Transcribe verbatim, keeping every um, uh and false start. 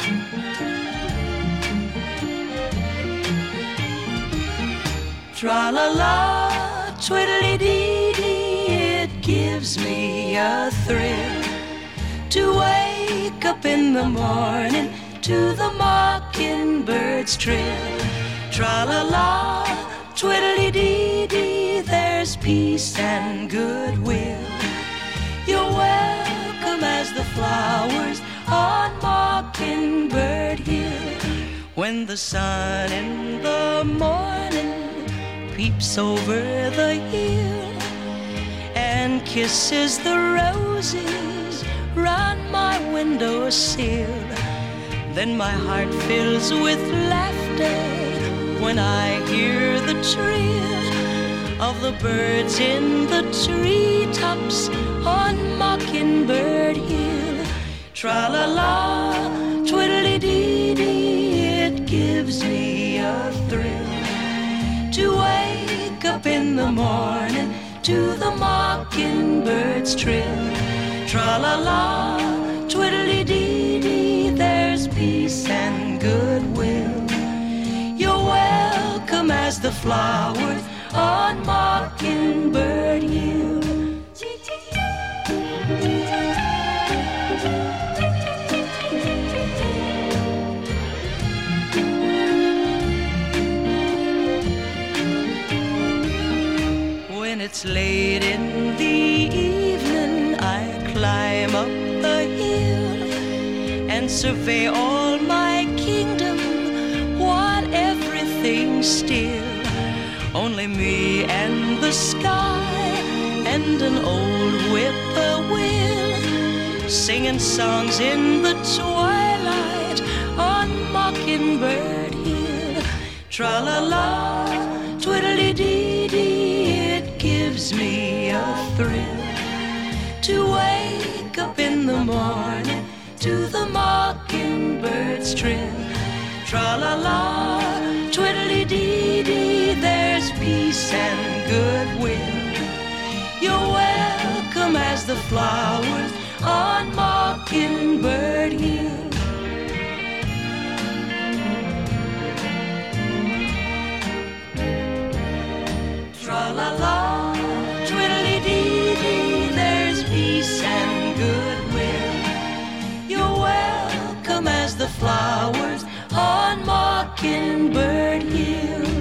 Tra-la-la, twiddly-dee-dee, it gives me a thrill to wake up in the morning to the mockingbird's trill. Tra-la-la, twiddly-dee-dee, there's peace and goodwill. You're welcome as the flowers on Mockingbird Hill. When the sun in the morning peeps over the hill and kisses the roses round my windowsill, then my heart fills with laughter when I hear the trill of the birds in the treetops on Mockingbird Hill. Tra-la-la, twiddly-dee-dee, it gives me a thrill to wake up in the morning to the mockingbird's trill. Tra-la-la, twiddly-dee-dee, there's peace and goodwill. You're welcome as the flowers on Mockingbird Hill. When it's late in the evening, I climb up the hill and survey all my kingdom while everything's still. Only me and the sky and an old whippoorwill singing songs in the twilight on Mockingbird Hill. Tra-la-la, twiddly-dee-dee, it gives me a thrill to wake up in the morning to the mockingbird's trill. Tra-la-la, twiddly-dee-dee, there's peace and goodwill. You're welcome as the flowers on Mockingbird Hill. Tra-la-la, twiddly-dee-dee, there's peace and goodwill. You're welcome as the flowers on Mockingbird Hill.